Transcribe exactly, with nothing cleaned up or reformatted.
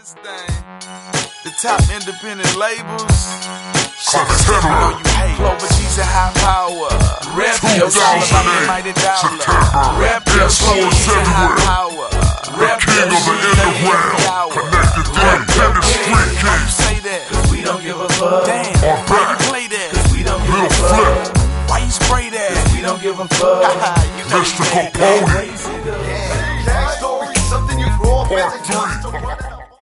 this thing. The top independent labels. September. You know you hate. Clover G's and High Power. Rep your all about the mighty dollar. Rep your Clover G's and High Power. Rep King of the underground. Connected to the Tennis Street Kings. Say that, cause we don't give a fuck. Damn, Our why back. you play that? Cause we don't give Lil a fuck. Flip. Why you spray that? Cause we don't give a fuck. You know Mister you ain't Capone. crazy, though. Backstory, something you grow up Part as a three.